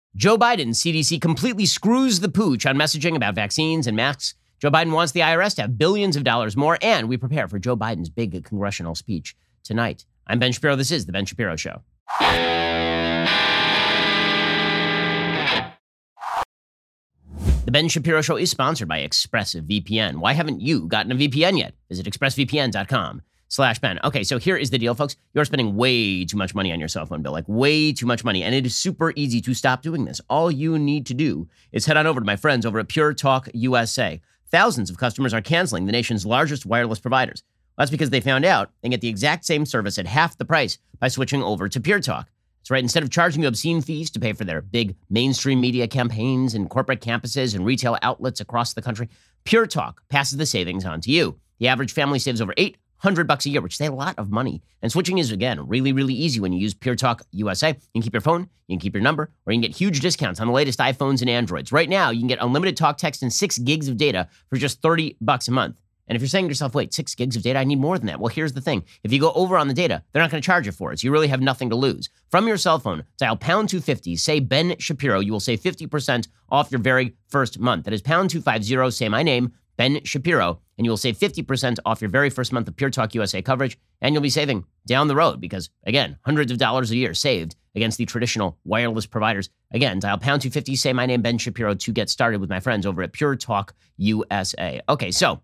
Joe Biden's CDC completely screws the pooch on messaging about vaccines and masks. Joe Biden wants the IRS to have billions of dollars more, and we prepare for Joe Biden's big congressional speech tonight. I'm Ben Shapiro. This is The Ben Shapiro Show. The Ben Shapiro Show is sponsored by ExpressVPN. Why haven't you gotten a VPN yet? Visit expressvpn.com/Ben. Okay, so here is the deal, folks. You're spending way too much money on your cell phone bill, like way too much money, and it is super easy to stop doing this. All you need to do is head on over to my friends over at Pure Talk USA. Thousands of customers are canceling the nation's largest wireless providers. That's because they found out they get the exact same service at half the price by switching over to Pure Talk. That's right. Instead of charging you obscene fees to pay for their big mainstream media campaigns and corporate campuses and retail outlets across the country, Pure Talk passes the savings on to you. The average family saves over $800 a year, which is a lot of money. And switching is, again, really, really easy when you use Pure Talk USA. You can keep your phone, you can keep your number, or you can get huge discounts on the latest iPhones and Androids. Right now, you can get unlimited talk, text, and 6 gigs of data for just $30 a month. And if you're saying to yourself, wait, 6 gigs of data, I need more than that. Well, here's the thing. If you go over on the data, they're not going to charge you for it. So you really have nothing to lose. From your cell phone, dial pound 250, say Ben Shapiro. You will save 50% off your very first month. That is pound 250, say my name, Ben Shapiro, and you will save 50% off your very first month of Pure Talk USA coverage. And you'll be saving down the road because, again, hundreds of dollars a year saved against the traditional wireless providers. Again, dial pound 250, say my name, Ben Shapiro, to get started with my friends over at Pure Talk USA. Okay, so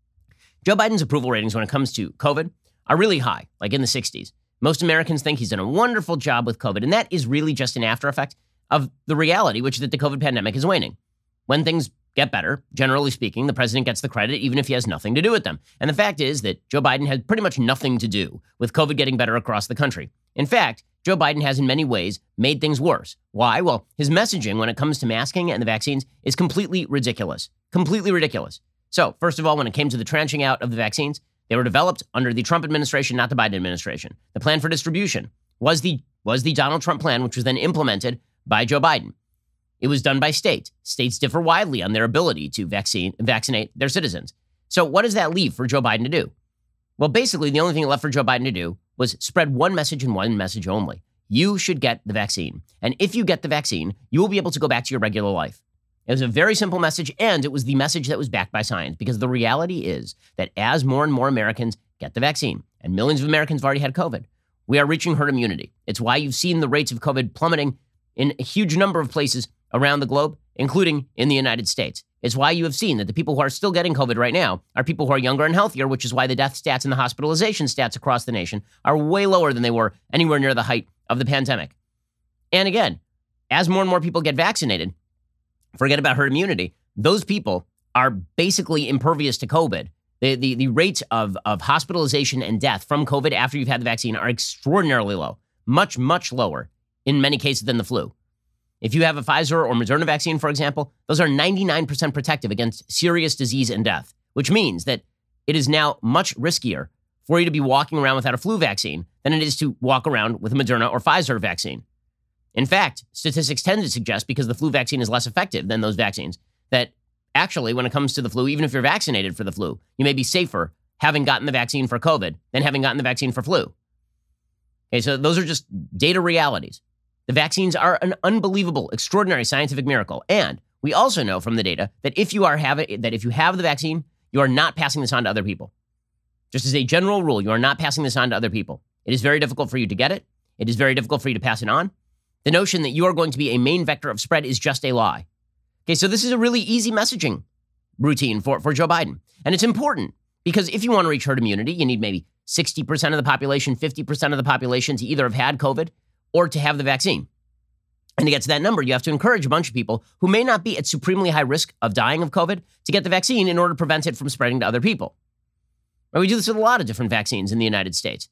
Joe Biden's approval ratings when it comes to COVID are really high, like in the 60s. Most Americans think he's done a wonderful job with COVID, and that is really just an after effect of the reality, which is that the COVID pandemic is waning. When things get better, generally speaking, the president gets the credit even if he has nothing to do with them. And the fact is that Joe Biden has pretty much nothing to do with COVID getting better across the country. In fact, Joe Biden has in many ways made things worse. Why? Well, his messaging when it comes to masking and the vaccines is completely ridiculous. Completely ridiculous. So, first of all, when it came to the tranching out of the vaccines, they were developed under the Trump administration, not the Biden administration. The plan for distribution was the Donald Trump plan, which was then implemented by Joe Biden. It was done by state. States differ widely on their ability to vaccinate their citizens. So what does that leave for Joe Biden to do? Well, basically, the only thing left for Joe Biden to do was spread one message and one message only. You should get the vaccine. And if you get the vaccine, you will be able to go back to your regular life. It was a very simple message, and it was the message that was backed by science, because the reality is that as more and more Americans get the vaccine, and millions of Americans have already had COVID, we are reaching herd immunity. It's why you've seen the rates of COVID plummeting in a huge number of places around the globe, including in the United States. It's why you have seen that the people who are still getting COVID right now are people who are younger and healthier, which is why the death stats and the hospitalization stats across the nation are way lower than they were anywhere near the height of the pandemic. And again, as more and more people get vaccinated, forget about herd immunity, those people are basically impervious to COVID. The rates of hospitalization and death from COVID after you've had the vaccine are extraordinarily low, much, much lower in many cases than the flu. If you have a Pfizer or Moderna vaccine, for example, those are 99% protective against serious disease and death, which means that it is now much riskier for you to be walking around without a flu vaccine than it is to walk around with a Moderna or Pfizer vaccine. In fact, statistics tend to suggest, because the flu vaccine is less effective than those vaccines, that actually when it comes to the flu, even if you're vaccinated for the flu, you may be safer having gotten the vaccine for COVID than having gotten the vaccine for flu. Okay, so those are just data realities. The vaccines are an unbelievable, extraordinary scientific miracle. And we also know from the data that if you have the vaccine, you are not passing this on to other people. Just as a general rule, you are not passing this on to other people. It is very difficult for you to get it. It is very difficult for you to pass it on. The notion that you are going to be a main vector of spread is just a lie. Okay, so this is a really easy messaging routine for Joe Biden. And it's important because if you want to reach herd immunity, you need maybe 60% of the population, 50% of the population to either have had COVID or to have the vaccine. And to get to that number, you have to encourage a bunch of people who may not be at supremely high risk of dying of COVID to get the vaccine in order to prevent it from spreading to other people. We do this with a lot of different vaccines in the United States.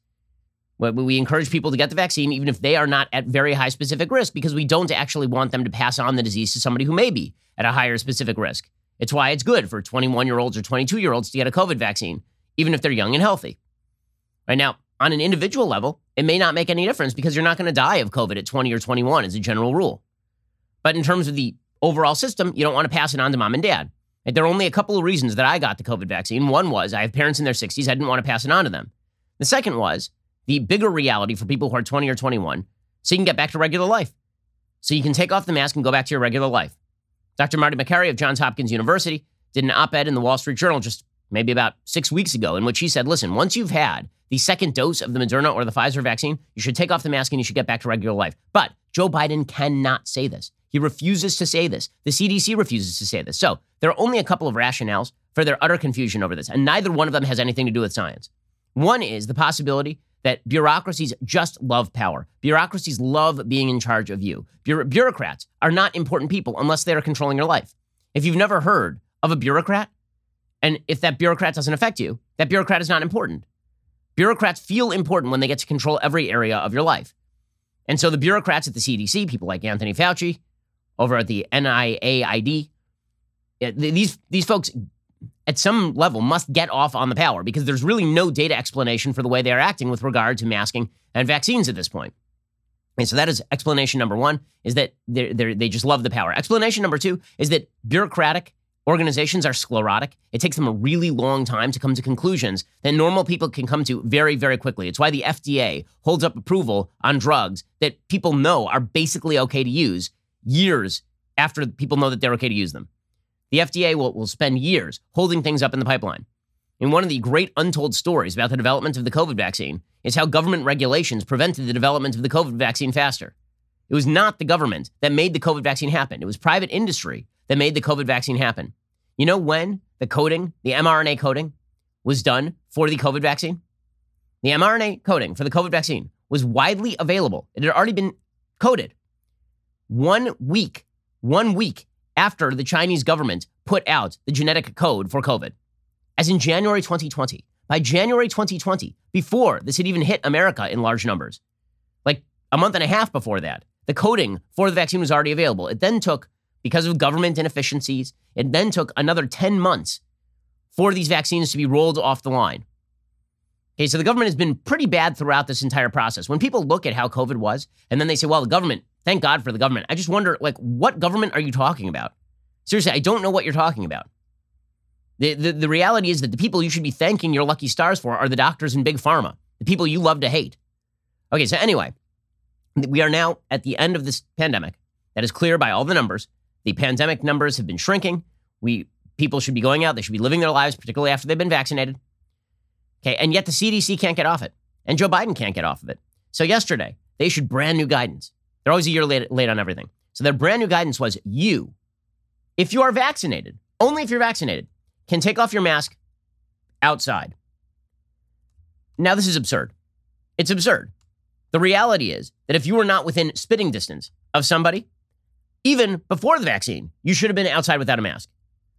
We encourage people to get the vaccine even if they are not at very high specific risk, because we don't actually want them to pass on the disease to somebody who may be at a higher specific risk. It's why it's good for 21-year-olds or 22-year-olds to get a COVID vaccine, even if they're young and healthy. Right now, on an individual level, it may not make any difference because you're not going to die of COVID at 20 or 21 as a general rule. But in terms of the overall system, you don't want to pass it on to mom and dad. There are only a couple of reasons that I got the COVID vaccine. One was I have parents in their 60s. I didn't want to pass it on to them. The second was the bigger reality for people who are 20 or 21, so you can get back to regular life. so you can take off the mask and go back to your regular life. Dr. Marty Makary of Johns Hopkins University did an op-ed in the Wall Street Journal just maybe about 6 weeks ago in which he said, listen, once you've had the second dose of the Moderna or the Pfizer vaccine, you should take off the mask and you should get back to regular life. But Joe Biden cannot say this. He refuses to say this. The CDC refuses to say this. So there are only a couple of rationales for their utter confusion over this, and neither one of them has anything to do with science. One is the possibility that bureaucracies just love power. Bureaucracies love being in charge of you. Bureaucrats are not important people unless they are controlling your life. If you've never heard of a bureaucrat, and if that bureaucrat doesn't affect you, that bureaucrat is not important. Bureaucrats feel important when they get to control every area of your life. And so the bureaucrats at the CDC, people like Anthony Fauci, over at the NIAID, these folks at some level must get off on the power because there's really no data explanation for the way they are acting with regard to masking and vaccines at this point. And so that is explanation number one, is that they just love the power. Explanation number two is that bureaucratic organizations are sclerotic. It takes them a really long time to come to conclusions that normal people can come to very, very quickly. It's why the FDA holds up approval on drugs that people know are basically okay to use years after people know that they're okay to use them. The FDA will spend years holding things up in the pipeline. And one of the great untold stories about the development of the COVID vaccine is how government regulations prevented the development of the COVID vaccine faster. It was not the government that made the COVID vaccine happen. It was private industry that made the COVID vaccine happen. You know when the coding, the mRNA coding, was done for the COVID vaccine? The mRNA coding for the COVID vaccine was widely available. It had already been coded 1 week after the Chinese government put out the genetic code for COVID, as in January 2020. By January 2020, before this had even hit America in large numbers, like a month and a half before that, the coding for the vaccine was already available. It then took, because of government inefficiencies, it then took another 10 months for these vaccines to be rolled off the line. Okay, so the government has been pretty bad throughout this entire process. When people look at how COVID was, and then they say, well, the government, thank God for the government. I just wonder, like, what government are you talking about? Seriously, I don't know what you're talking about. The reality is that the people you should be thanking your lucky stars for are the doctors in Big Pharma, the people you love to hate. Okay, so anyway, we are now at the end of this pandemic. That is clear by all the numbers. The pandemic numbers have been shrinking. People should be going out. They should be living their lives, particularly after they've been vaccinated. Okay, and yet the CDC can't get off it, and Joe Biden can't get off of it. So yesterday, they issued brand new guidance. They're always a year late on everything. So their brand new guidance was if you are vaccinated, only if you're vaccinated, can take off your mask outside. Now, this is absurd. It's absurd. The reality is that if you were not within spitting distance of somebody, even before the vaccine, you should have been outside without a mask.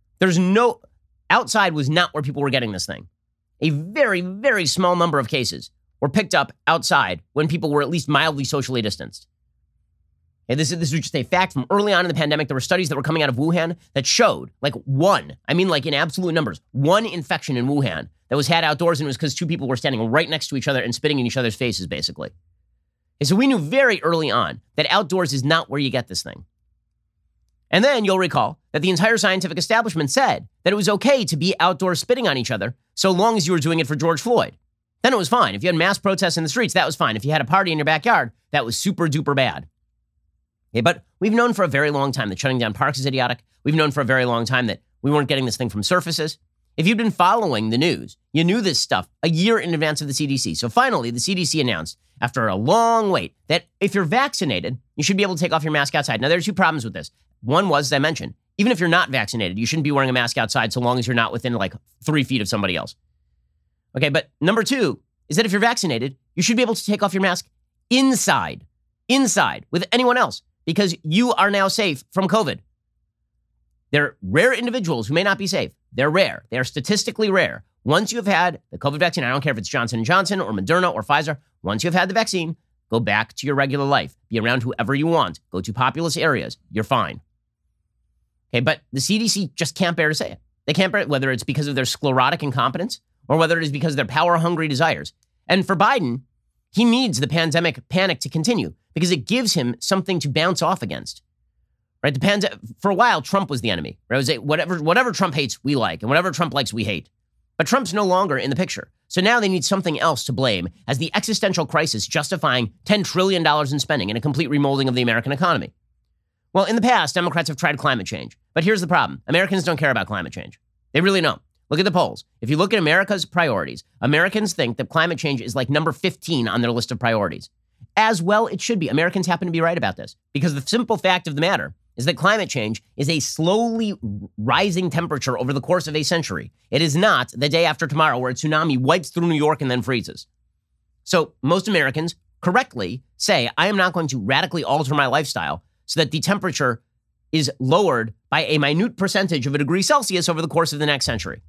Outside was not where people were getting this thing. A very, very small number of cases were picked up outside when people were at least mildly socially distanced. And this is just a fact from early on in the pandemic. There were studies that were coming out of Wuhan that showed in absolute numbers, one infection in Wuhan that was had outdoors, and it was because two people were standing right next to each other and spitting in each other's faces, basically. And so we knew very early on that outdoors is not where you get this thing. And then you'll recall that the entire scientific establishment said that it was okay to be outdoors spitting on each other so long as you were doing it for George Floyd. Then it was fine. If you had mass protests in the streets, that was fine. If you had a party in your backyard, that was super duper bad. Okay, but we've known for a very long time that shutting down parks is idiotic. We've known for a very long time that we weren't getting this thing from surfaces. If you'd been following the news, you knew this stuff a year in advance of the CDC. So finally, the CDC announced, after a long wait, that if you're vaccinated, you should be able to take off your mask outside. Now, there are two problems with this. One was, as I mentioned, even if you're not vaccinated, you shouldn't be wearing a mask outside so long as you're not within 3 feet of somebody else. Okay, but number two is that if you're vaccinated, you should be able to take off your mask inside with anyone else, because you are now safe from COVID. There are rare individuals who may not be safe. They're rare. They are statistically rare. Once you have had the COVID vaccine, I don't care if it's Johnson & Johnson or Moderna or Pfizer, once you have had the vaccine, go back to your regular life. Be around whoever you want. Go to populous areas. You're fine. Okay, but the CDC just can't bear to say it. They can't bear it, whether it's because of their sclerotic incompetence or whether it is because of their power-hungry desires. And for Biden, he needs the pandemic panic to continue because it gives him something to bounce off against. Right? For a while, Trump was the enemy. Right? It was whatever Trump hates, we like, and whatever Trump likes, we hate. But Trump's no longer in the picture. So now they need something else to blame as the existential crisis justifying $10 trillion in spending and a complete remolding of the American economy. Well, in the past, Democrats have tried climate change. But here's the problem. Americans don't care about climate change. They really don't. Look at the polls. If you look at America's priorities, Americans think that climate change is like number 15 on their list of priorities. As well, it should be. Americans happen to be right about this because the simple fact of the matter is that climate change is a slowly rising temperature over the course of a century. It is not the day after tomorrow where a tsunami wipes through New York and then freezes. So most Americans correctly say, I am not going to radically alter my lifestyle so that the temperature is lowered by a minute percentage of a degree Celsius over the course of the next century.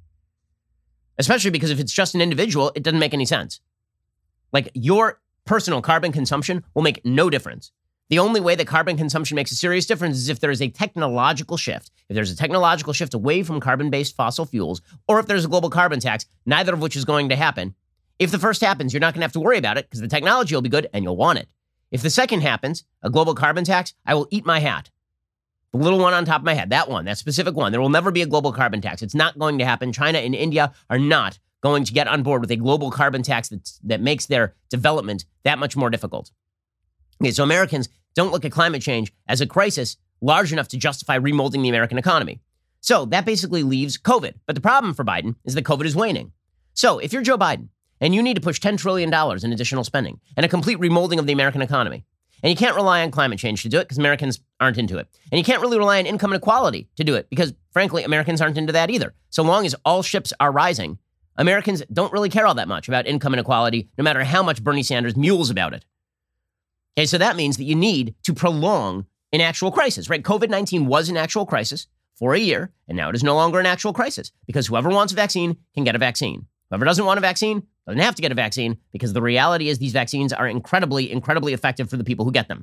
Especially because if it's just an individual, it doesn't make any sense. Like your personal carbon consumption will make no difference. The only way that carbon consumption makes a serious difference is if there is a technological shift. If there's a technological shift away from carbon-based fossil fuels, or if there's a global carbon tax, neither of which is going to happen. If the first happens, you're not going to have to worry about it because the technology will be good and you'll want it. If the second happens, a global carbon tax, I will eat my hat. The little one on top of my head, that one, that specific one. There will never be a global carbon tax. It's not going to happen. China and India are not going to get on board with a global carbon tax that makes their development that much more difficult. Okay, so Americans don't look at climate change as a crisis large enough to justify remolding the American economy. So that basically leaves COVID. But the problem for Biden is that COVID is waning. So if you're Joe Biden and you need to push $10 trillion in additional spending and a complete remolding of the American economy, and you can't rely on climate change to do it because Americans aren't into it. And you can't really rely on income inequality to do it because, frankly, Americans aren't into that either. So long as all ships are rising, Americans don't really care all that much about income inequality, no matter how much Bernie Sanders mules about it. Okay, so that means that you need to prolong an actual crisis, right? COVID-19 was an actual crisis for a year, and now it is no longer an actual crisis because whoever wants a vaccine can get a vaccine. Whoever doesn't want a vaccine doesn't have to get a vaccine because the reality is these vaccines are incredibly, incredibly effective for the people who get them.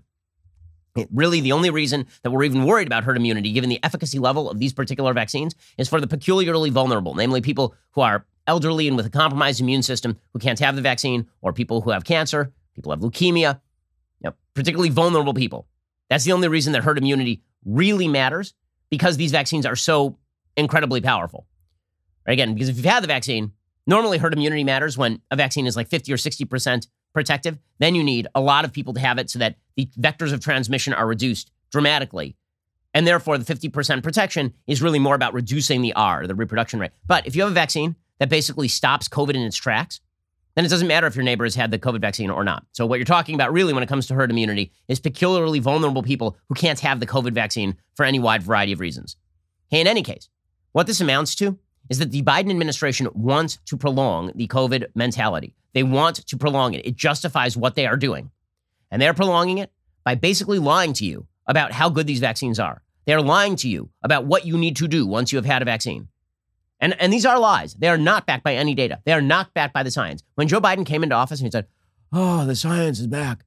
Really, the only reason that we're even worried about herd immunity, given the efficacy level of these particular vaccines, is for the peculiarly vulnerable, namely people who are elderly and with a compromised immune system who can't have the vaccine, or people who have cancer, people who have leukemia, particularly vulnerable people. That's the only reason that herd immunity really matters, because these vaccines are so incredibly powerful. Right? Again, because if you've had the vaccine, normally herd immunity matters when a vaccine is like 50 or 60% protective. Then you need a lot of people to have it so that the vectors of transmission are reduced dramatically. And therefore, the 50% protection is really more about reducing the R, the reproduction rate. But if you have a vaccine that basically stops COVID in its tracks, then it doesn't matter if your neighbor has had the COVID vaccine or not. So what you're talking about really when it comes to herd immunity is peculiarly vulnerable people who can't have the COVID vaccine for any wide variety of reasons. Hey, in any case, what this amounts to is that the Biden administration wants to prolong the COVID mentality. They want to prolong it. It justifies what they are doing. And they're prolonging it by basically lying to you about how good these vaccines are. They're lying to you about what you need to do once you have had a vaccine. And these are lies. They are not backed by any data. They are not backed by the science. When Joe Biden came into office and he said, oh, the science is back.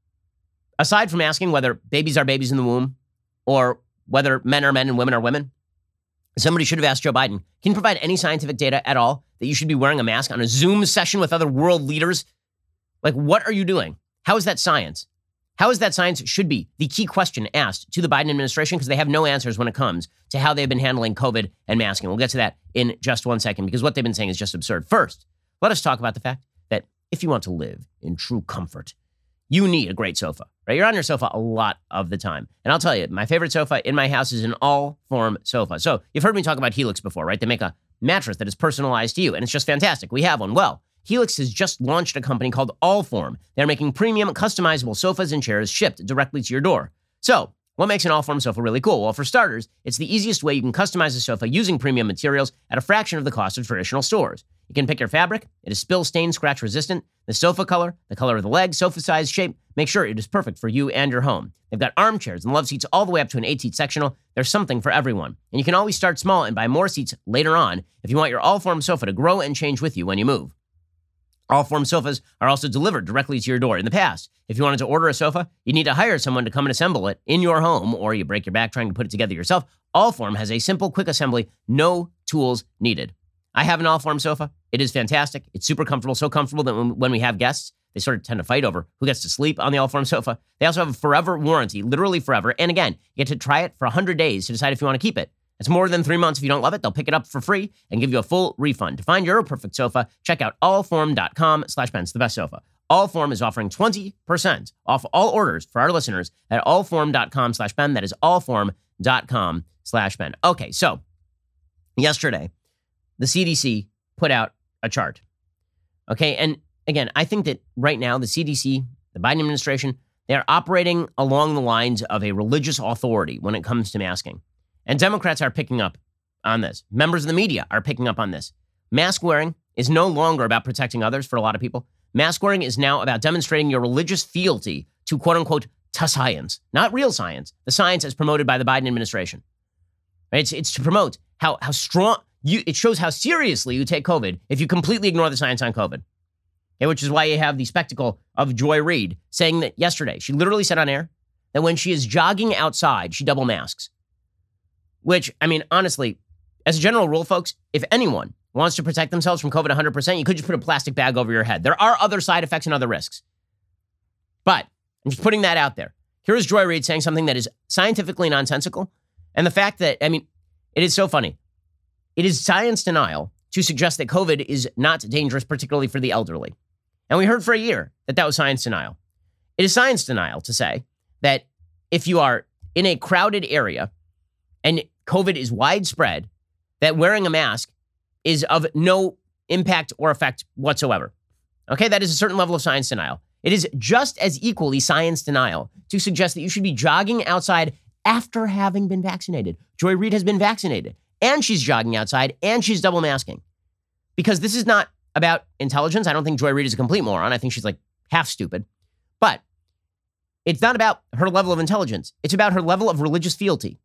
Aside from asking whether babies are babies in the womb or whether men are men and women are women, somebody should have asked Joe Biden, can you provide any scientific data at all that you should be wearing a mask on a Zoom session with other world leaders? Like, what are you doing? How is that science? How is that science should be the key question asked to the Biden administration because they have no answers when it comes to how they've been handling COVID and masking. We'll get to that in just 1 second because what they've been saying is just absurd. First, let us talk about the fact that if you want to live in true comfort, you need a great sofa, right? You're on your sofa a lot of the time. And I'll tell you, my favorite sofa in my house is an all-form sofa. So you've heard me talk about Helix before, right? They make a mattress that is personalized to you, and it's just fantastic. We have one. Well, Helix has just launched a company called Allform. They're making premium customizable sofas and chairs shipped directly to your door. So what makes an Allform sofa really cool? Well, for starters, it's the easiest way you can customize a sofa using premium materials at a fraction of the cost of traditional stores. You can pick your fabric. It is spill, stain, scratch resistant. The sofa color, the color of the leg, sofa size, shape. Make sure it is perfect for you and your home. They've got armchairs and love seats all the way up to an 8-seat sectional. There's something for everyone. And you can always start small and buy more seats later on if you want your Allform sofa to grow and change with you when you move. Allform sofas are also delivered directly to your door. In the past, if you wanted to order a sofa, you need to hire someone to come and assemble it in your home, or you break your back trying to put it together yourself. Allform has a simple, quick assembly, no tools needed. I have an Allform sofa. It is fantastic. It's super comfortable, so comfortable that when we have guests, they sort of tend to fight over who gets to sleep on the Allform sofa. They also have a forever warranty, literally forever. And again, you get to try it for 100 days to decide if you want to keep it. It's more than 3 months. If you don't love it, they'll pick it up for free and give you a full refund. To find your perfect sofa, check out allform.com/Pence, the best sofa. Allform is offering 20% off all orders for our listeners at allform.com/Ben. That is allform.com/Ben. Okay, so yesterday, the CDC put out a chart. Okay, and again, I think that right now, the CDC, the Biden administration, they're operating along the lines of a religious authority when it comes to masking. And Democrats are picking up on this. Members of the media are picking up on this. Mask wearing is no longer about protecting others for a lot of people. Mask wearing is now about demonstrating your religious fealty to quote unquote to science, not real science, the science as promoted by the Biden administration. Right? It's to promote how strong it shows how seriously you take COVID if you completely ignore the science on COVID. Okay, which is why you have the spectacle of Joy Reid saying that yesterday, she literally said on air that when she is jogging outside, she double masks. Which, I mean, honestly, as a general rule, folks, if anyone wants to protect themselves from COVID 100%, you could just put a plastic bag over your head. There are other side effects and other risks. But I'm just putting that out there. Here is Joy Reid saying something that is scientifically nonsensical. And the fact that, I mean, it is so funny. It is science denial to suggest that COVID is not dangerous, particularly for the elderly. And we heard for a year that that was science denial. It is science denial to say that if you are in a crowded area and COVID is widespread, that wearing a mask is of no impact or effect whatsoever. Okay, that is a certain level of science denial. It is just as equally science denial to suggest that you should be jogging outside after having been vaccinated. Joy Reid has been vaccinated, and she's jogging outside, and she's double masking. Because this is not about intelligence. I don't think Joy Reid is a complete moron. I think she's like half stupid. But it's not about her level of intelligence. It's about her level of religious fealty.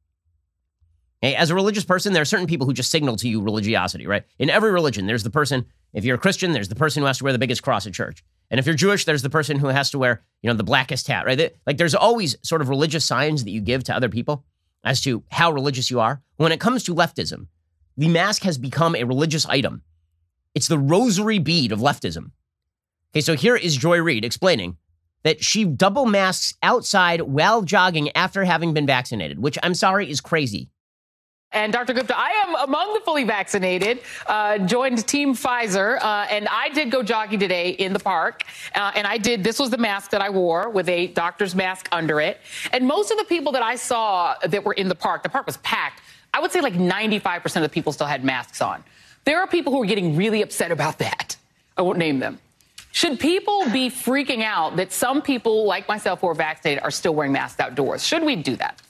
Okay? As a religious person, there are certain people who just signal to you religiosity, right? In every religion, there's the person, if you're a Christian, there's the person who has to wear the biggest cross at church. And if you're Jewish, there's the person who has to wear, the blackest hat, right? Like there's always sort of religious signs that you give to other people as to how religious you are. When it comes to leftism, the mask has become a religious item. It's the rosary bead of leftism. Okay, so here is Joy Reid explaining that she double masks outside while jogging after having been vaccinated, which I'm sorry is crazy. And Dr. Gupta, I am among the fully vaccinated, joined Team Pfizer, and I did go jogging today in the park. This was the mask that I wore with a doctor's mask under it. And most of the people that I saw that were in the park was packed. I would say like 95% of the people still had masks on. There are people who are getting really upset about that. I won't name them. Should people be freaking out that some people like myself who are vaccinated are still wearing masks outdoors? Should we do that?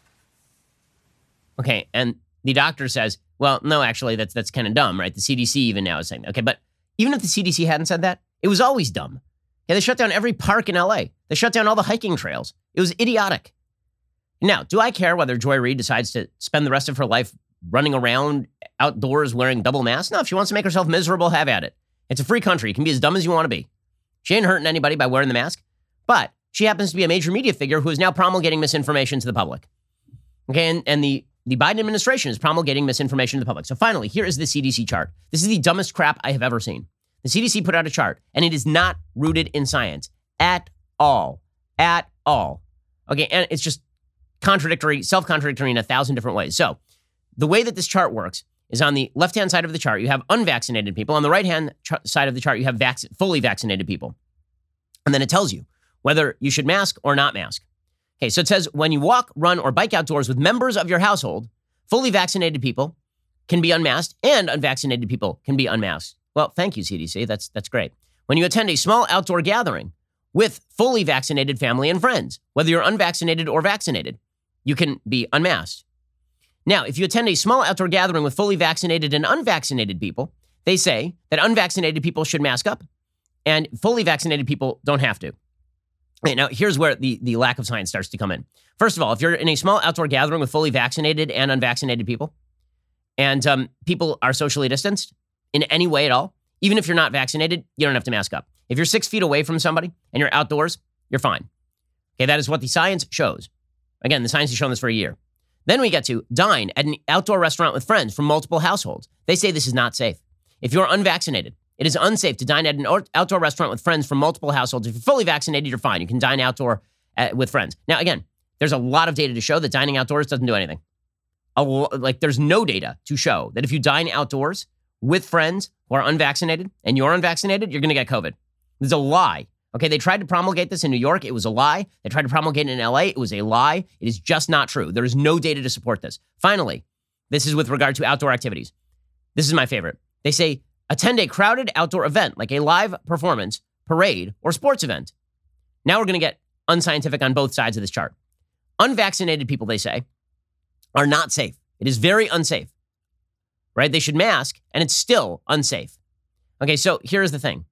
Okay, and the doctor says, well, no, actually, that's kind of dumb, right? The CDC even now is saying that. Okay, but even if the CDC hadn't said that, it was always dumb. Okay, they shut down every park in LA. They shut down all the hiking trails. It was idiotic. Now, do I care whether Joy Reid decides to spend the rest of her life running around outdoors wearing double masks? No, if she wants to make herself miserable, have at it. It's a free country. You can be as dumb as you want to be. She ain't hurting anybody by wearing the mask, but she happens to be a major media figure who is now promulgating misinformation to the public. Okay, and the Biden administration is promulgating misinformation to the public. So finally, here is the CDC chart. This is the dumbest crap I have ever seen. The CDC put out a chart, and it is not rooted in science at all. At all. Okay, and it's just contradictory, self-contradictory in 1,000 different ways. So the way that this chart works is on the left-hand side of the chart, you have unvaccinated people. On the right-hand side of the chart, you have fully vaccinated people. And then it tells you whether you should mask or not mask. Okay, so it says when you walk, run, or bike outdoors with members of your household, fully vaccinated people can be unmasked and unvaccinated people can be unmasked. Well, thank you, CDC. That's great. When you attend a small outdoor gathering with fully vaccinated family and friends, whether you're unvaccinated or vaccinated, you can be unmasked. Now, if you attend a small outdoor gathering with fully vaccinated and unvaccinated people, they say that unvaccinated people should mask up and fully vaccinated people don't have to. Okay, now, here's where the lack of science starts to come in. First of all, if you're in a small outdoor gathering with fully vaccinated and unvaccinated people, and people are socially distanced in any way at all, even if you're not vaccinated, you don't have to mask up. If you're 6 feet away from somebody and you're outdoors, you're fine. Okay, that is what the science shows. Again, the science has shown this for a year. Then we get to dine at an outdoor restaurant with friends from multiple households. They say this is not safe. If you're unvaccinated, it is unsafe to dine at an outdoor restaurant with friends from multiple households. If you're fully vaccinated, you're fine. You can dine outdoor with friends. Now, again, there's a lot of data to show that dining outdoors doesn't do anything. There's no data to show that if you dine outdoors with friends who are unvaccinated and you're unvaccinated, you're going to get COVID. There's a lie Okay, they tried to promulgate this in New York. It was a lie. They tried to promulgate it in LA. It was a lie. It is just not true. There is no data to support this. Finally, this is with regard to outdoor activities. This is my favorite. They say, attend a crowded outdoor event like a live performance, parade, or sports event. Now we're going to get unscientific on both sides of this chart. Unvaccinated people, they say, are not safe. It is very unsafe, right? They should mask, and it's still unsafe. Okay, so here's the thing.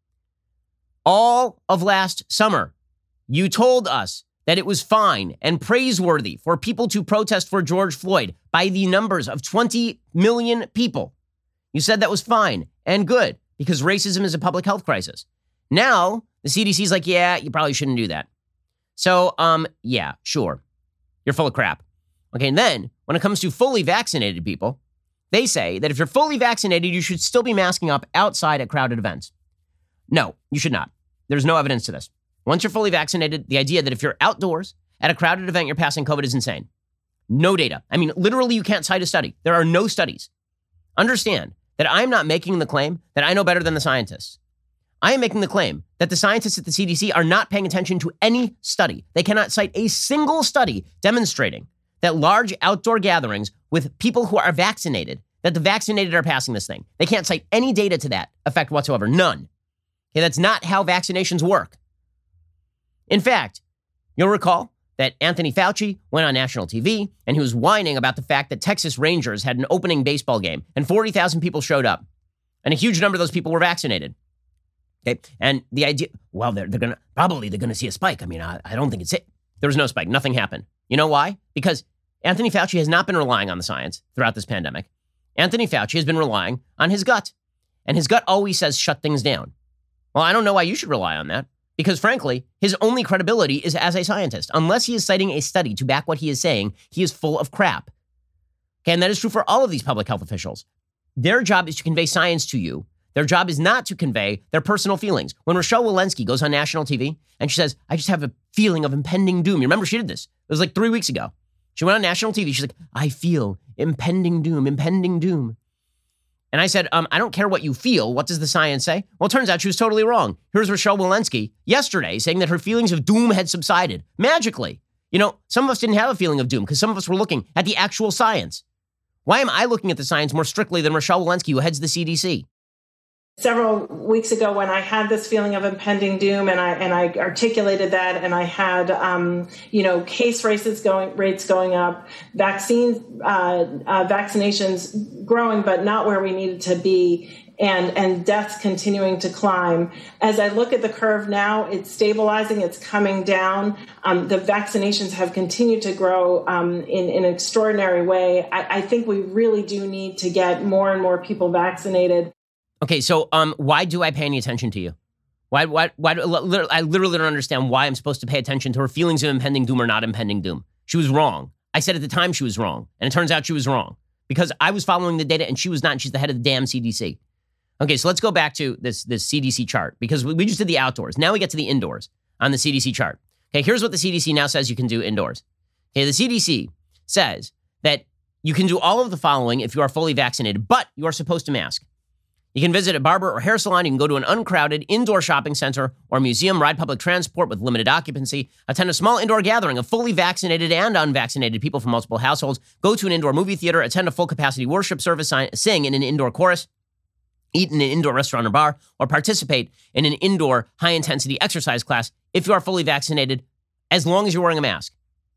All of last summer, you told us that it was fine and praiseworthy for people to protest for George Floyd by the numbers of 20 million people. You said that was fine and good because racism is a public health crisis. Now, the CDC's like, yeah, you probably shouldn't do that. So, yeah, sure. You're full of crap. Okay, and then when it comes to fully vaccinated people, they say that if you're fully vaccinated, you should still be masking up outside at crowded events. No, you should not. There's no evidence to this. Once you're fully vaccinated, the idea that if you're outdoors at a crowded event, you're passing COVID is insane. No data. I mean, literally, you can't cite a study. There are no studies. Understand that I'm not making the claim that I know better than the scientists. I am making the claim that the scientists at the CDC are not paying attention to any study. They cannot cite a single study demonstrating that large outdoor gatherings with people who are vaccinated, that the vaccinated are passing this thing. They can't cite any data to that effect whatsoever. None. Okay, that's not how vaccinations work. In fact, you'll recall that Anthony Fauci went on national TV and he was whining about the fact that Texas Rangers had an opening baseball game and 40,000 people showed up. And a huge number of those people were vaccinated. Okay, and the idea, well, they're going to see a spike. I mean, I don't think it's it. There was no spike. Nothing happened. You know why? Because Anthony Fauci has not been relying on the science throughout this pandemic. Anthony Fauci has been relying on his gut. And his gut always says shut things down. Well, I don't know why you should rely on that. Because frankly, his only credibility is as a scientist. Unless he is citing a study to back what he is saying, he is full of crap. Okay, and that is true for all of these public health officials. Their job is to convey science to you. Their job is not to convey their personal feelings. When Rochelle Walensky goes on national TV and she says, I just have a feeling of impending doom. You remember she did this. It was like 3 weeks ago. She went on national TV. She's like, I feel impending doom, impending doom. And I said, I don't care what you feel. What does the science say? Well, it turns out she was totally wrong. Here's Rochelle Walensky yesterday saying that her feelings of doom had subsided magically. You know, some of us didn't have a feeling of doom because some of us were looking at the actual science. Why am I looking at the science more strictly than Rochelle Walensky, who heads the CDC? Several weeks ago when I had this feeling of impending doom and I articulated that and I had, case rates going up, vaccinations growing, but not where we needed to be, and deaths continuing to climb. As I look at the curve now, it's stabilizing, it's coming down. The vaccinations have continued to grow in an extraordinary way. I think we really do need to get more and more people vaccinated. Okay, so why do I pay any attention to you? Why I literally don't understand why I'm supposed to pay attention to her feelings of impending doom or not impending doom. She was wrong. I said at the time she was wrong, and it turns out she was wrong because I was following the data and she was not, and she's the head of the damn CDC. Okay, so let's go back to this CDC chart because we just did the outdoors. Now we get to the indoors on the CDC chart. Okay, here's what the CDC now says you can do indoors. Okay, the CDC says that you can do all of the following if you are fully vaccinated, but you are supposed to mask. You can visit a barber or hair salon. You can go to an uncrowded indoor shopping center or museum, ride public transport with limited occupancy, attend a small indoor gathering of fully vaccinated and unvaccinated people from multiple households, go to an indoor movie theater, attend a full capacity worship service, sing in an indoor chorus, eat in an indoor restaurant or bar, or participate in an indoor high-intensity exercise class if you are fully vaccinated, as long as you're wearing a mask.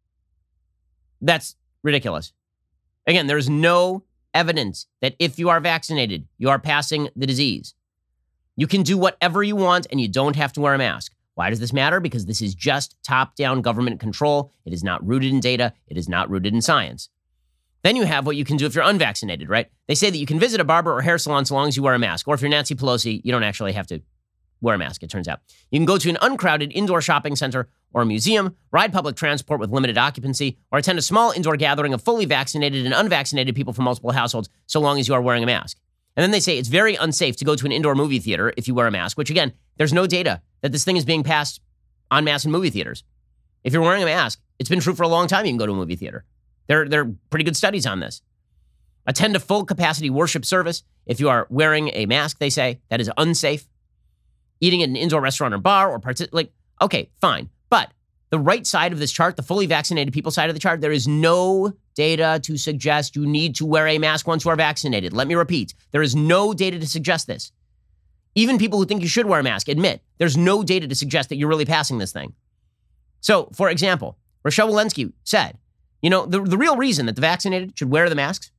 That's ridiculous. Again, there's no evidence that if you are vaccinated, you are passing the disease. You can do whatever you want and you don't have to wear a mask. Why does this matter? Because this is just top-down government control. It is not rooted in data. It is not rooted in science. Then you have what you can do if you're unvaccinated, right? They say that you can visit a barber or hair salon so long as you wear a mask. Or if you're Nancy Pelosi, you don't actually have to wear a mask, it turns out. You can go to an uncrowded indoor shopping center or a museum, ride public transport with limited occupancy, or attend a small indoor gathering of fully vaccinated and unvaccinated people from multiple households so long as you are wearing a mask. And then they say it's very unsafe to go to an indoor movie theater if you wear a mask, which again, there's no data that this thing is being passed en masse in movie theaters. If you're wearing a mask, it's been true for a long time you can go to a movie theater. There are pretty good studies on this. Attend a full capacity worship service if you are wearing a mask, they say. That is unsafe. eating at an indoor restaurant or bar or okay, fine. But the right side of this chart, the fully vaccinated people side of the chart, there is no data to suggest you need to wear a mask once you are vaccinated. Let me repeat, there is no data to suggest this. Even people who think you should wear a mask admit there's no data to suggest that you're really passing this thing. So, for example, Rochelle Walensky said, the real reason that the vaccinated should wear the masks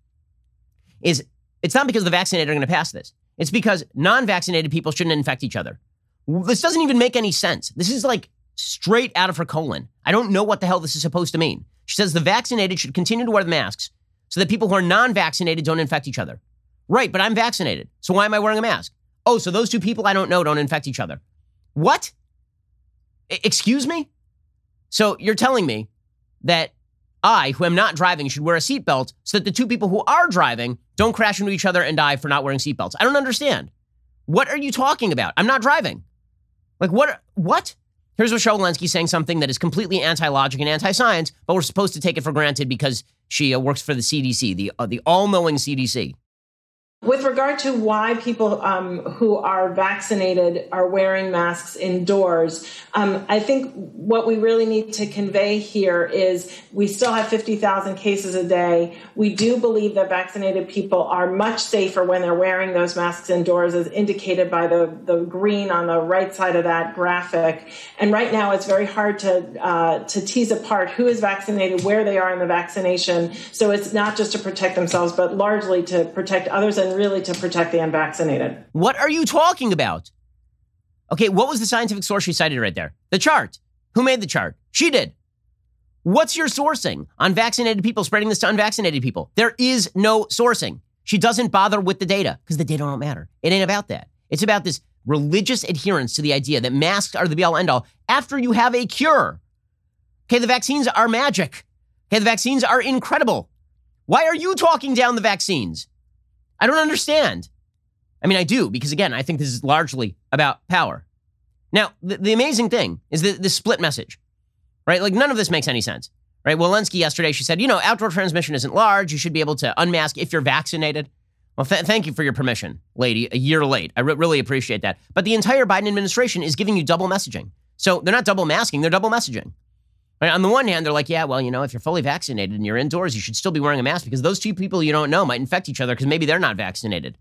is it's not because the vaccinated are going to pass this. It's because non-vaccinated people shouldn't infect each other. This doesn't even make any sense. This is like straight out of her colon. I don't know what the hell this is supposed to mean. She says the vaccinated should continue to wear the masks so that people who are non-vaccinated don't infect each other. Right, but I'm vaccinated. So why am I wearing a mask? Oh, so those two people I don't know don't infect each other. What? Excuse me? So you're telling me that I, who am not driving, should wear a seatbelt so that the two people who are driving don't crash into each other and die for not wearing seatbelts. I don't understand. What are you talking about? I'm not driving. Like, what? Here's Rochelle Walensky saying something that is completely anti-logic and anti-science, but we're supposed to take it for granted because she works for the CDC, the all-knowing CDC. With regard to why people who are vaccinated are wearing masks indoors, I think what we really need to convey here is we still have 50,000 cases a day. We do believe that vaccinated people are much safer when they're wearing those masks indoors, as indicated by the green on the right side of that graphic. And right now, it's very hard to tease apart who is vaccinated, where they are in the vaccination. So it's not just to protect themselves, but largely to protect others and really to protect the unvaccinated. What are you talking about? Okay, what was the scientific source she cited right there? The chart. Who made the chart? She did. What's your sourcing on vaccinated people spreading this to unvaccinated people? There is no sourcing. She doesn't bother with the data because the data don't matter. It ain't about that. It's about this religious adherence to the idea that masks are the be-all end-all after you have a cure. Okay, the vaccines are magic. Okay, the vaccines are incredible. Why are you talking down the vaccines? I don't understand. I mean, I do, because again, I think this is largely about power. Now, the amazing thing is the split message, right? Like, none of this makes any sense, right? Walensky yesterday, she said, outdoor transmission isn't large. You should be able to unmask if you're vaccinated. Well, thank you for your permission, lady, a year late. I really appreciate that. But the entire Biden administration is giving you double messaging. So they're not double masking, they're double messaging. Right? On the one hand, they're like, yeah, well, if you're fully vaccinated and you're indoors, you should still be wearing a mask because those two people you don't know might infect each other because maybe they're not vaccinated.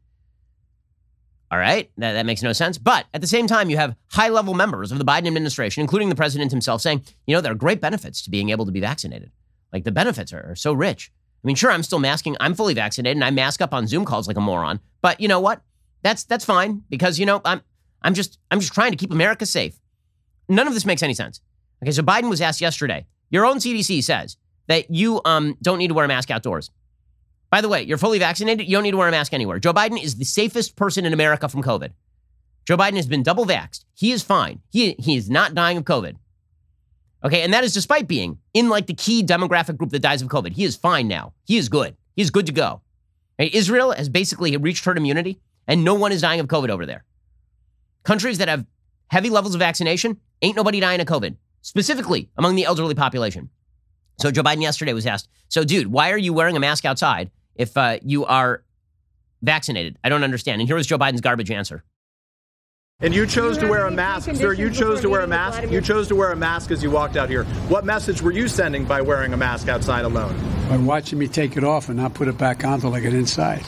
All right, that makes no sense. But at the same time, you have high-level members of the Biden administration, including the president himself, saying, there are great benefits to being able to be vaccinated. Like, the benefits are so rich. I mean, sure, I'm still masking. I'm fully vaccinated, and I mask up on Zoom calls like a moron. But you know what? That's fine because, I'm just trying to keep America safe. None of this makes any sense. Okay, so Biden was asked yesterday, your own CDC says that you don't need to wear a mask outdoors. By the way, you're fully vaccinated, you don't need to wear a mask anywhere. Joe Biden is the safest person in America from COVID. Joe Biden has been double vaxxed. He is fine. He is not dying of COVID. Okay, and that is despite being in like the key demographic group that dies of COVID. He is fine now. He is good. He is good to go. Okay, Israel has basically reached herd immunity, and no one is dying of COVID over there. Countries that have heavy levels of vaccination, ain't nobody dying of COVID. Specifically among the elderly population. So Joe Biden yesterday was asked, so dude, why are you wearing a mask outside if you are vaccinated? I don't understand. And here was Joe Biden's garbage answer. And you chose to wear a mask, sir. You chose to wear a mask. You chose to wear a mask as you walked out here. What message were you sending by wearing a mask outside alone? By watching me take it off and not put it back on till I get inside.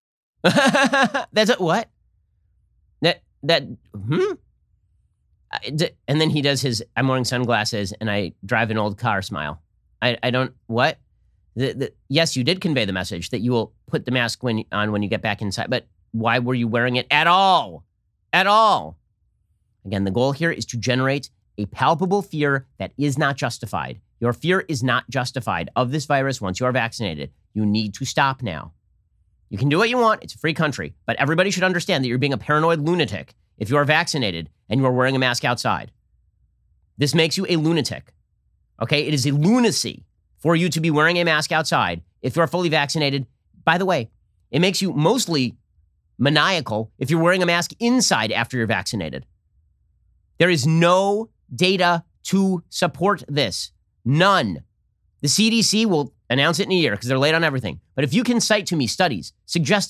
That's a, what? And then he does his, I'm wearing sunglasses and I drive an old car smile. I don't, what? Yes, you did convey the message that you will put the mask on when you get back inside, but why were you wearing it at all? At all? Again, the goal here is to generate a palpable fear that is not justified. Your fear is not justified of this virus once you are vaccinated. You need to stop now. You can do what you want. It's a free country, but everybody should understand that you're being a paranoid lunatic if you are vaccinated and you are wearing a mask outside. This makes you a lunatic. Okay? It is a lunacy for you to be wearing a mask outside if you're fully vaccinated. By the way, it makes you mostly maniacal if you're wearing a mask inside after you're vaccinated. There is no data to support this. None. The CDC will announce it in a year because they're late on everything. But if you can cite to me studies suggesting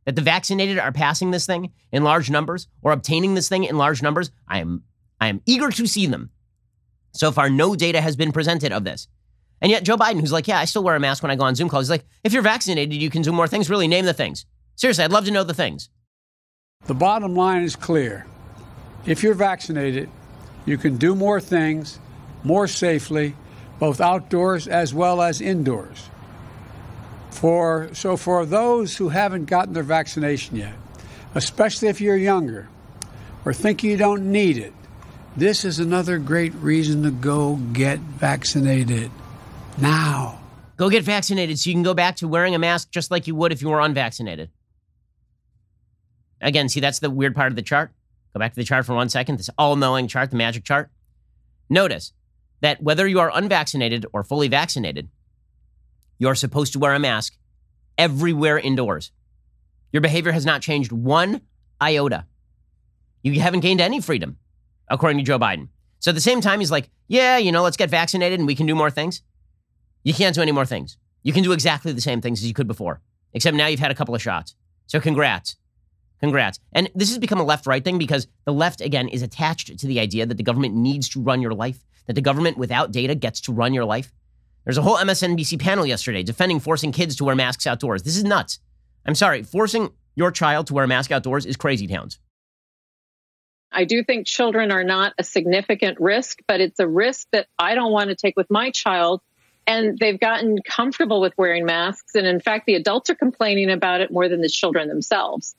that the vaccinated are passing this thing in large numbers or obtaining this thing in large numbers, I am eager to see them. So far, no data has been presented of this. And yet Joe Biden, who's like, yeah, I still wear a mask when I go on Zoom calls. He's like, if you're vaccinated, you can do more things. Really, name the things. Seriously, I'd love to know the things. The bottom line is clear. If you're vaccinated, you can do more things more safely, both outdoors as well as indoors. For those who haven't gotten their vaccination yet, especially if you're younger or think you don't need it, this is another great reason to go get vaccinated now. Go get vaccinated so you can go back to wearing a mask just like you would if you were unvaccinated. Again, see, that's the weird part of the chart. Go back to the chart for 1 second. This all-knowing chart, the magic chart. Notice that whether you are unvaccinated or fully vaccinated, you're supposed to wear a mask everywhere indoors. Your behavior has not changed one iota. You haven't gained any freedom, according to Joe Biden. So at the same time, he's like, yeah, let's get vaccinated and we can do more things. You can't do any more things. You can do exactly the same things as you could before, except now you've had a couple of shots. So congrats. Congrats. And this has become a left-right thing because the left, again, is attached to the idea that the government needs to run your life, that the government without data gets to run your life. There's a whole MSNBC panel yesterday defending forcing kids to wear masks outdoors. This is nuts. I'm sorry. Forcing your child to wear a mask outdoors is crazy towns. I do think children are not a significant risk, but it's a risk that I don't want to take with my child. And they've gotten comfortable with wearing masks. And in fact, the adults are complaining about it more than the children themselves.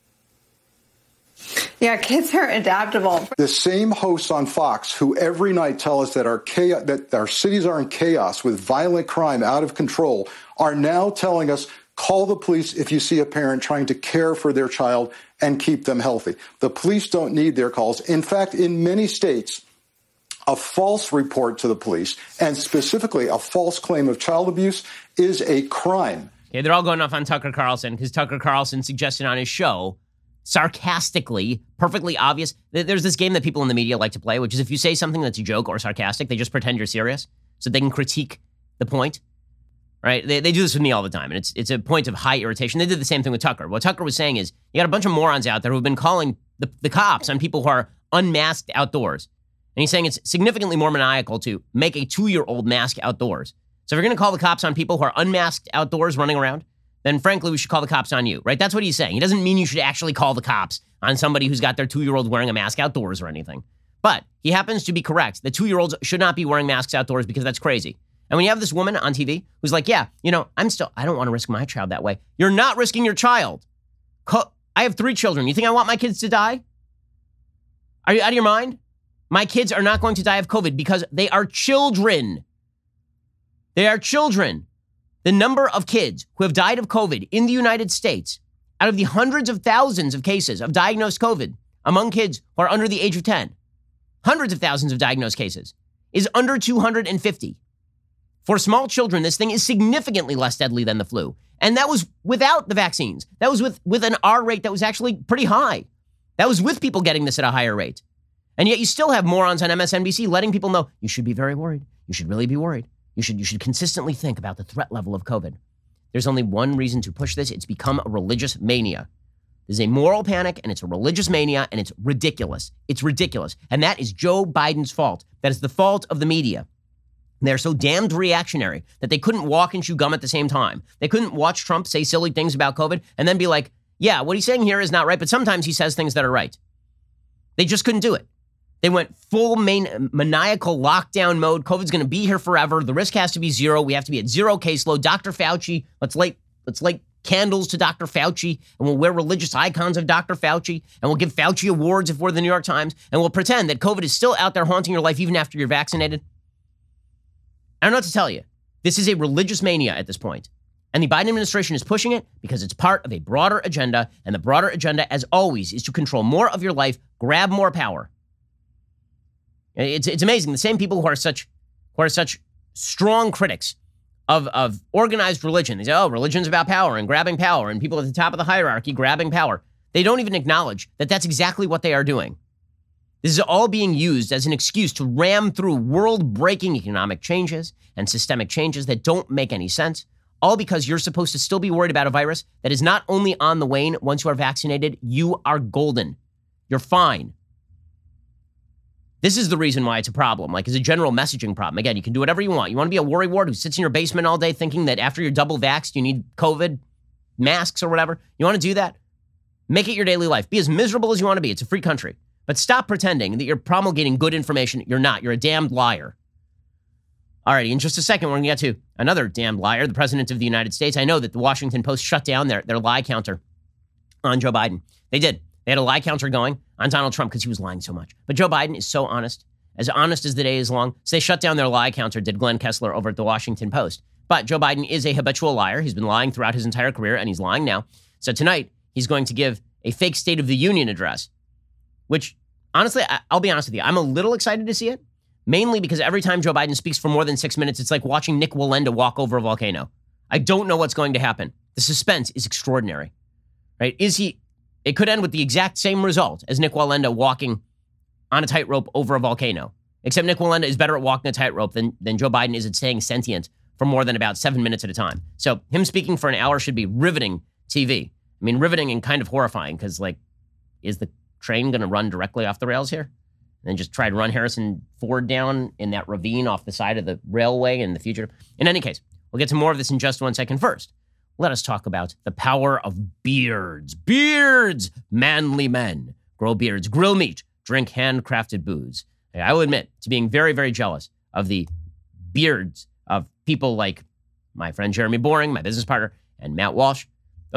Yeah, kids are adaptable. The same hosts on Fox who every night tell us that our cities are in chaos with violent crime out of control are now telling us, call the police if you see a parent trying to care for their child and keep them healthy. The police don't need their calls. In fact, in many states, a false report to the police, and specifically a false claim of child abuse, is a crime. Okay, they're all going off on Tucker Carlson because Tucker Carlson suggested on his show, sarcastically, perfectly obvious. There's this game that people in the media like to play, which is if you say something that's a joke or sarcastic, they just pretend you're serious so they can critique the point, right? They do this with me all the time, and it's a point of high irritation. They did the same thing with Tucker. What Tucker was saying is you got a bunch of morons out there who have been calling the cops on people who are unmasked outdoors. And he's saying it's significantly more maniacal to make a 2-year-old mask outdoors. So if you're going to call the cops on people who are unmasked outdoors running around, then frankly, we should call the cops on you, right? That's what he's saying. He doesn't mean you should actually call the cops on somebody who's got their 2-year-old wearing a mask outdoors or anything. But he happens to be correct. The 2-year-olds should not be wearing masks outdoors because that's crazy. And when you have this woman on TV who's like, yeah, I don't want to risk my child that way. You're not risking your child. I have 3 children. You think I want my kids to die? Are you out of your mind? My kids are not going to die of COVID because they are children. They are children. The number of kids who have died of COVID in the United States, out of the hundreds of thousands of cases of diagnosed COVID among kids who are under the age of 10, hundreds of thousands of diagnosed cases, is under 250. For small children, this thing is significantly less deadly than the flu. And that was without the vaccines. That was with an R rate that was actually pretty high. That was with people getting this at a higher rate. And yet you still have morons on MSNBC letting people know you should be very worried. You should really be worried. You should consistently think about the threat level of COVID. There's only one reason to push this. It's become a religious mania. There's a moral panic, and it's a religious mania, and it's ridiculous. It's ridiculous. And that is Joe Biden's fault. That is the fault of the media. They're so damned reactionary that they couldn't walk and chew gum at the same time. They couldn't watch Trump say silly things about COVID and then be like, yeah, what he's saying here is not right, but sometimes he says things that are right. They just couldn't do it. They went full maniacal lockdown mode. COVID's going to be here forever. The risk has to be zero. We have to be at zero caseload. Dr. Fauci, let's light candles to Dr. Fauci, and we'll wear religious icons of Dr. Fauci, and we'll give Fauci awards if we're the New York Times, and we'll pretend that COVID is still out there haunting your life even after you're vaccinated. I don't know what to tell you. This is a religious mania at this point. And the Biden administration is pushing it because it's part of a broader agenda, and the broader agenda, as always, is to control more of your life, grab more power. It's amazing. The same people who are such strong critics of organized religion. They say, oh, religion's about power and grabbing power, and people at the top of the hierarchy grabbing power. They don't even acknowledge that that's exactly what they are doing. This is all being used as an excuse to ram through world-breaking economic changes and systemic changes that don't make any sense, all because you're supposed to still be worried about a virus that is not only on the wane once you are vaccinated, you are golden. You're fine. This is the reason why it's a problem, like it's a general messaging problem. Again, you can do whatever you want. You want to be a worrywart who sits in your basement all day thinking that after you're double vaxxed, you need COVID masks or whatever. You want to do that? Make it your daily life. Be as miserable as you want to be. It's a free country. But stop pretending that you're promulgating good information. You're not. You're a damned liar. All right, in just a second, we're going to get to another damned liar, the President of the United States. I know that the Washington Post shut down their lie counter on Joe Biden. They did. They had a lie counter going on Donald Trump because he was lying so much. But Joe Biden is so honest as the day is long. So they shut down their lie counter, did Glenn Kessler over at the Washington Post. But Joe Biden is a habitual liar. He's been lying throughout his entire career, and he's lying now. So tonight, he's going to give a fake State of the Union address, which, honestly, I'll be honest with you, I'm a little excited to see it, mainly because every time Joe Biden speaks for more than 6 minutes, it's like watching Nick Wallenda walk over a volcano. I don't know what's going to happen. The suspense is extraordinary, right? It could end with the exact same result as Nick Wallenda walking on a tightrope over a volcano, except Nick Wallenda is better at walking a tightrope than Joe Biden is at staying sentient for more than about 7 minutes at a time. So him speaking for an hour should be riveting TV. I mean, riveting and kind of horrifying because, like, is the train going to run directly off the rails here? And then just try to run Harrison Ford down in that ravine off the side of the railway in the future? In any case, we'll get to more of this in just 1 second. First, let us talk about the power of beards. Beards! Manly men. Grow beards, grill meat, drink handcrafted booze. I will admit to being very, very jealous of the beards of people like my friend Jeremy Boring, my business partner, and Matt Walsh.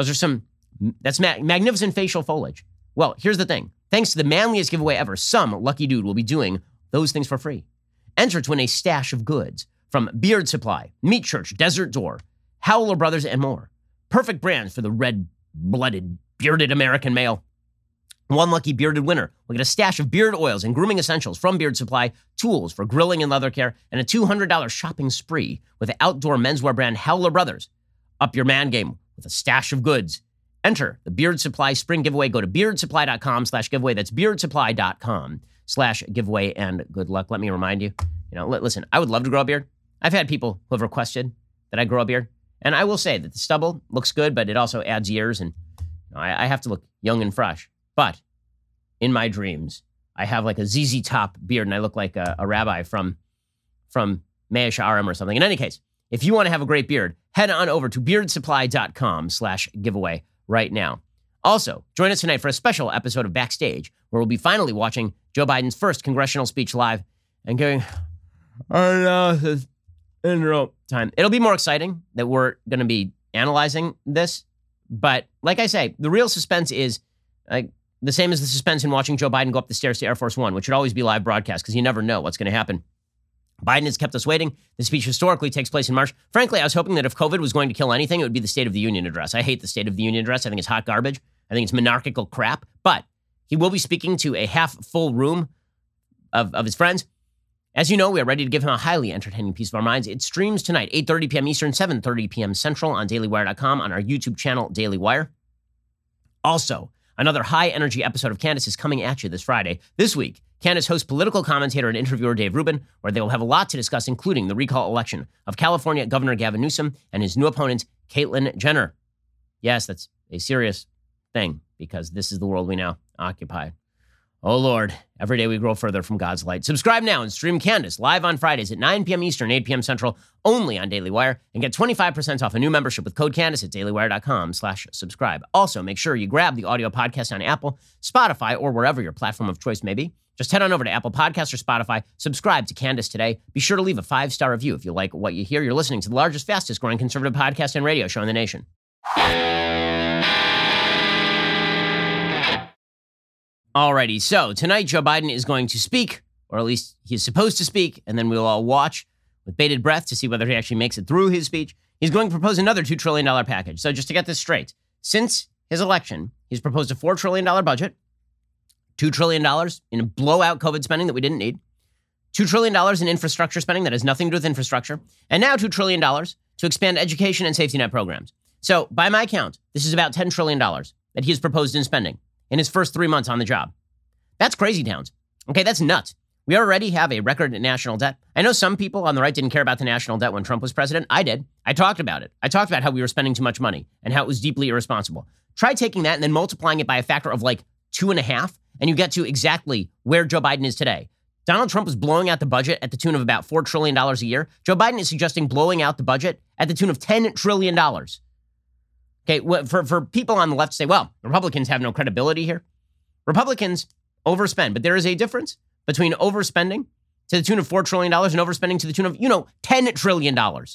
That's magnificent facial foliage. Well, here's the thing. Thanks to the manliest giveaway ever, some lucky dude will be doing those things for free. Enter to win a stash of goods from Beard Supply, Meat Church, Desert Door, Howler Brothers, and more. Perfect brands for the red-blooded, bearded American male. One lucky bearded winner will get a stash of beard oils and grooming essentials from Beard Supply, tools for grilling and leather care, and a $200 shopping spree with the outdoor menswear brand Howler Brothers. Up your man game with a stash of goods. Enter the Beard Supply Spring Giveaway. Go to beardsupply.com/giveaway. That's beardsupply.com/giveaway. And good luck. Let me remind you, listen, I would love to grow a beard. I've had people who have requested that I grow a beard. And I will say that the stubble looks good, but it also adds years. And I have to look young and fresh. But in my dreams, I have like a ZZ Top beard and I look like a rabbi from Mea She'arim or something. In any case, if you want to have a great beard, head on over to beardsupply.com/giveaway right now. Also, join us tonight for a special episode of Backstage, where we'll be finally watching Joe Biden's first congressional speech live and going, in real time. It'll be more exciting that we're going to be analyzing this. But like I say, the real suspense is the same as the suspense in watching Joe Biden go up the stairs to Air Force One, which should always be live broadcast because you never know what's going to happen. Biden has kept us waiting. The speech historically takes place in March. Frankly, I was hoping that if COVID was going to kill anything, it would be the State of the Union address. I hate the State of the Union address. I think it's hot garbage. I think it's monarchical crap. But he will be speaking to a half-full room of his friends. As you know, we are ready to give him a highly entertaining piece of our minds. It streams tonight, 8:30 p.m. Eastern, 7:30 p.m. Central on dailywire.com, on our YouTube channel, Daily Wire. Also, another high-energy episode of Candace is coming at you this Friday. This week, Candace hosts political commentator and interviewer Dave Rubin, where they will have a lot to discuss, including the recall election of California Governor Gavin Newsom and his new opponent, Caitlyn Jenner. Yes, that's a serious thing, because this is the world we now occupy. Oh, Lord, every day we grow further from God's light. Subscribe now and stream Candace live on Fridays at 9 p.m. Eastern, 8 p.m. Central, only on Daily Wire, and get 25% off a new membership with code Candace at dailywire.com/subscribe. Also, make sure you grab the audio podcast on Apple, Spotify, or wherever your platform of choice may be. Just head on over to Apple Podcasts or Spotify, subscribe to Candace today. Be sure to leave a 5-star review if you like what you hear. You're listening to the largest, fastest growing conservative podcast and radio show in the nation. Alrighty, so tonight Joe Biden is going to speak, or at least he's supposed to speak, and then we'll all watch with bated breath to see whether he actually makes it through his speech. He's going to propose another $2 trillion package. So just to get this straight, since his election, he's proposed a $4 trillion budget, $2 trillion in blowout COVID spending that we didn't need, $2 trillion in infrastructure spending that has nothing to do with infrastructure, and now $2 trillion to expand education and safety net programs. So by my count, this is about $10 trillion that he has proposed in spending in his first 3 months on the job. That's crazy towns. Okay, that's nuts. We already have a record national debt. I know some people on the right didn't care about the national debt when Trump was president. I did. I talked about it. I talked about how we were spending too much money and how it was deeply irresponsible. Try taking that and then multiplying it by a factor of like 2.5, and you get to exactly where Joe Biden is today. Donald Trump was blowing out the budget at the tune of about $4 trillion a year. Joe Biden is suggesting blowing out the budget at the tune of $10 trillion. Okay, for people on the left to say, well, Republicans have no credibility here. Republicans overspend, but there is a difference between overspending to the tune of $4 trillion and overspending to the tune of, $10 trillion.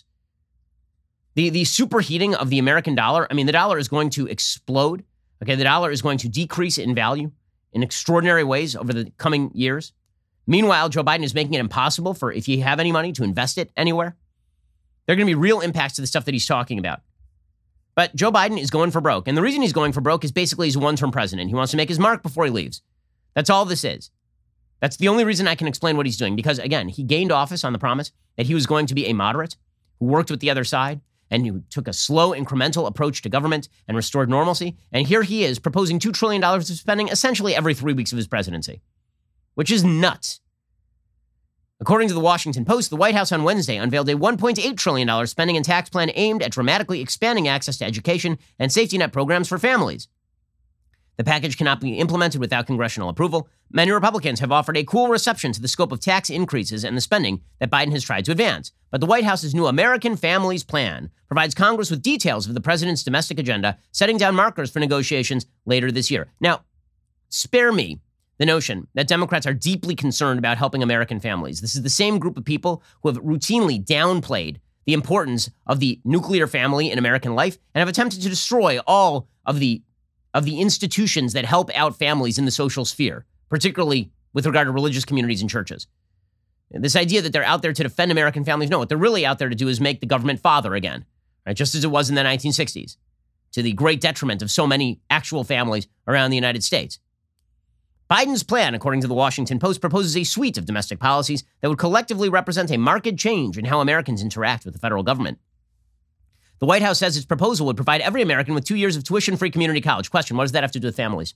The superheating of the American dollar, I mean, the dollar is going to explode. Okay, the dollar is going to decrease in value in extraordinary ways over the coming years. Meanwhile, Joe Biden is making it impossible for, if you have any money, to invest it anywhere. There are going to be real impacts to the stuff that he's talking about. But Joe Biden is going for broke. And the reason he's going for broke is basically he's a one-term president. He wants to make his mark before he leaves. That's all this is. That's the only reason I can explain what he's doing. Because, again, he gained office on the promise that he was going to be a moderate who worked with the other side and who took a slow, incremental approach to government and restored normalcy. And here he is proposing $2 trillion of spending essentially every 3 weeks of his presidency, which is nuts. According to the Washington Post, the White House on Wednesday unveiled a $1.8 trillion spending and tax plan aimed at dramatically expanding access to education and safety net programs for families. The package cannot be implemented without congressional approval. Many Republicans have offered a cool reception to the scope of tax increases and the spending that Biden has tried to advance. But the White House's new American Families Plan provides Congress with details of the president's domestic agenda, setting down markers for negotiations later this year. Now, spare me the notion that Democrats are deeply concerned about helping American families. This is the same group of people who have routinely downplayed the importance of the nuclear family in American life and have attempted to destroy all of the institutions that help out families in the social sphere, particularly with regard to religious communities and churches. And this idea that they're out there to defend American families, no, what they're really out there to do is make the government father again, right? Just as it was in the 1960s, to the great detriment of so many actual families around the United States. Biden's plan, according to the Washington Post, proposes a suite of domestic policies that would collectively represent a marked change in how Americans interact with the federal government. The White House says its proposal would provide every American with 2 years of tuition-free community college. Question, what does that have to do with families?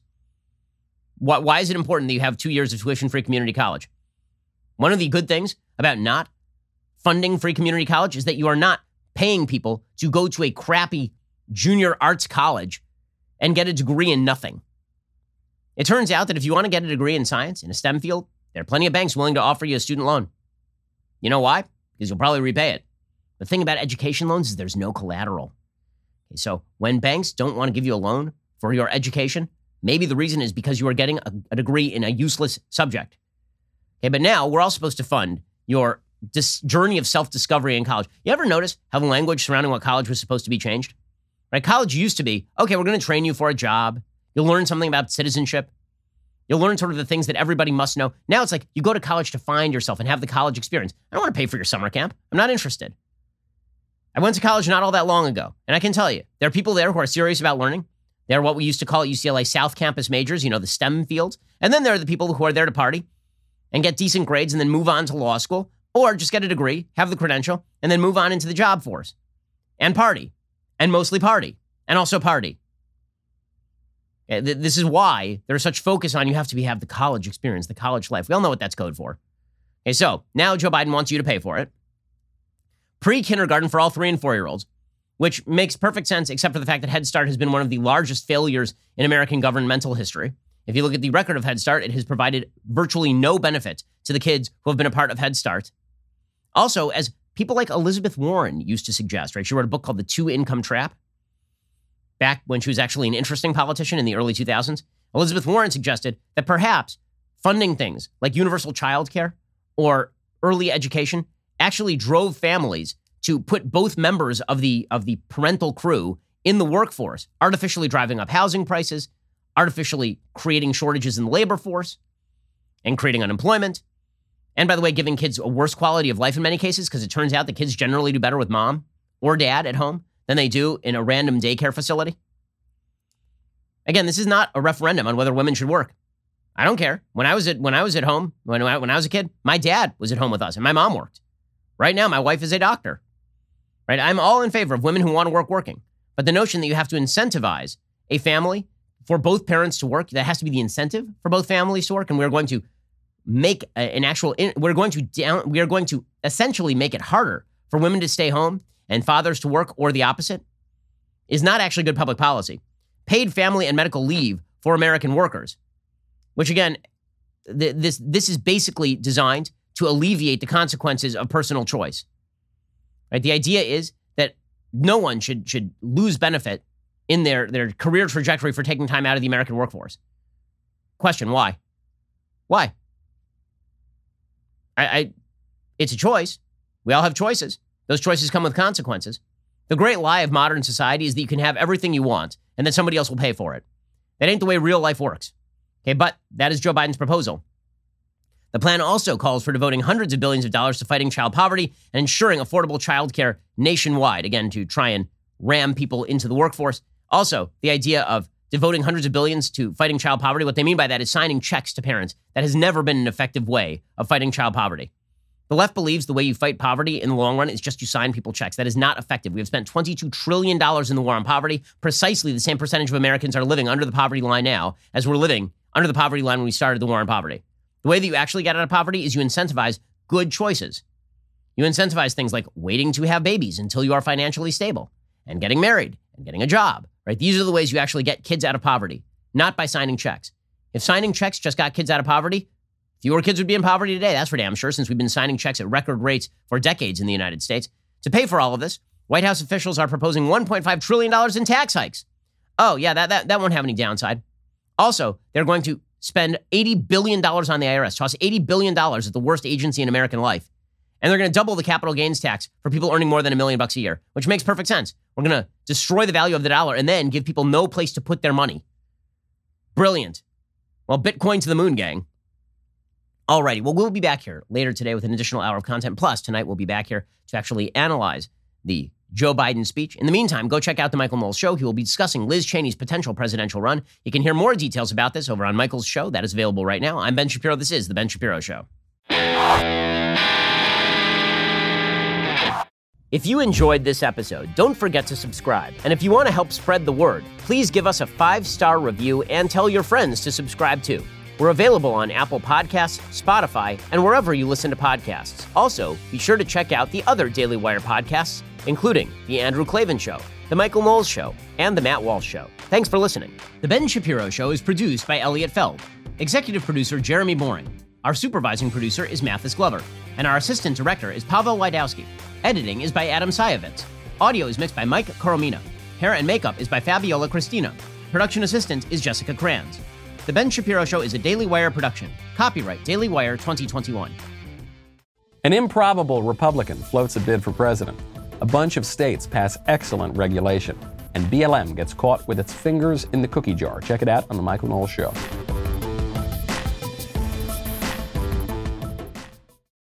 Why is it important that you have 2 years of tuition-free community college? One of the good things about not funding free community college is that you are not paying people to go to a crappy junior arts college and get a degree in nothing. It turns out that if you want to get a degree in science, in a STEM field, there are plenty of banks willing to offer you a student loan. You know why? Because you'll probably repay it. The thing about education loans is there's no collateral. Okay, so when banks don't want to give you a loan for your education, maybe the reason is because you are getting a degree in a useless subject. Okay, but now we're all supposed to fund your journey of self-discovery in college. You ever notice how the language surrounding what college was supposed to be changed? Right? College used to be, okay, we're going to train you for a job. You'll learn something about citizenship. You'll learn sort of the things that everybody must know. Now it's like you go to college to find yourself and have the college experience. I don't want to pay for your summer camp. I'm not interested. I went to college not all that long ago, and I can tell you, there are people there who are serious about learning. They're what we used to call at UCLA South Campus majors, the STEM fields. And then there are the people who are there to party and get decent grades and then move on to law school or just get a degree, have the credential, and then move on into the job force and party and mostly party and also party. This is why there's such focus on you have to have the college experience, the college life. We all know what that's code for. Okay, so now Joe Biden wants you to pay for it. Pre-kindergarten for all 3- and 4-year-olds, which makes perfect sense except for the fact that Head Start has been one of the largest failures in American governmental history. If you look at the record of Head Start, it has provided virtually no benefit to the kids who have been a part of Head Start. Also, as people like Elizabeth Warren used to suggest, right? She wrote a book called The Two-Income Trap. Back when she was actually an interesting politician in the early 2000s, Elizabeth Warren suggested that perhaps funding things like universal child care or early education actually drove families to put both members of the parental crew in the workforce, artificially driving up housing prices, artificially creating shortages in the labor force, and creating unemployment. And by the way, giving kids a worse quality of life in many cases, because it turns out that kids generally do better with mom or dad at home than they do in a random daycare facility. Again, this is not a referendum on whether women should work. I don't care. When I was at home, when I was a kid, my dad was at home with us and my mom worked. Right now, my wife is a doctor. Right? I'm all in favor of women who want to work working. But the notion that you have to incentivize a family for both parents to work, that has to be the incentive for both families to work, and we're going to make we are going to essentially make it harder for women to stay home and fathers to work, or the opposite, is not actually good public policy. Paid family and medical leave for American workers, which again, this is basically designed to alleviate the consequences of personal choice. Right? The idea is that no one should lose benefit in their career trajectory for taking time out of the American workforce. Question, why? Why? It's a choice. We all have choices. Those choices come with consequences. The great lie of modern society is that you can have everything you want and that somebody else will pay for it. That ain't the way real life works. Okay, but that is Joe Biden's proposal. The plan also calls for devoting hundreds of billions of dollars to fighting child poverty and ensuring affordable childcare nationwide, again, to try and ram people into the workforce. Also, the idea of devoting hundreds of billions to fighting child poverty, what they mean by that is signing checks to parents. That has never been an effective way of fighting child poverty. The left believes the way you fight poverty in the long run is just you sign people checks. That is not effective. We have spent $22 trillion in the war on poverty. Precisely the same percentage of Americans are living under the poverty line now as we're living under the poverty line when we started the war on poverty. The way that you actually get out of poverty is you incentivize good choices. You incentivize things like waiting to have babies until you are financially stable and getting married and getting a job, right? These are the ways you actually get kids out of poverty, not by signing checks. If signing checks just got kids out of poverty, fewer kids would be in poverty today, that's for damn sure, since we've been signing checks at record rates for decades in the United States. To pay for all of this, White House officials are proposing $1.5 trillion in tax hikes. Oh, yeah, that won't have any downside. Also, they're going to spend $80 billion on the IRS, toss $80 billion at the worst agency in American life. And they're going to double the capital gains tax for people earning more than $1 million a year, which makes perfect sense. We're going to destroy the value of the dollar and then give people no place to put their money. Brilliant. Well, Bitcoin to the moon, gang. Alrighty, well, we'll be back here later today with an additional hour of content. Plus, tonight we'll be back here to actually analyze the Joe Biden speech. In the meantime, go check out The Michael Knowles Show. He will be discussing Liz Cheney's potential presidential run. You can hear more details about this over on Michael's show. That is available right now. I'm Ben Shapiro. This is The Ben Shapiro Show. If you enjoyed this episode, don't forget to subscribe. And if you want to help spread the word, please give us a 5-star review and tell your friends to subscribe too. We're available on Apple Podcasts, Spotify, and wherever you listen to podcasts. Also, be sure to check out the other Daily Wire podcasts, including The Andrew Klavan Show, The Michael Knowles Show, and The Matt Walsh Show. Thanks for listening. The Ben Shapiro Show is produced by Elliot Feld. Executive producer Jeremy Boring. Our supervising producer is Mathis Glover. And our assistant director is Pavel Wydowski. Editing is by Adam Sayevitz. Audio is mixed by Mike Coromina. Hair and makeup is by Fabiola Cristina. Production assistant is Jessica Kranz. The Ben Shapiro Show is a Daily Wire production. Copyright Daily Wire 2021. An improbable Republican floats a bid for president. A bunch of states pass excellent regulation. And BLM gets caught with its fingers in the cookie jar. Check it out on The Michael Knowles Show.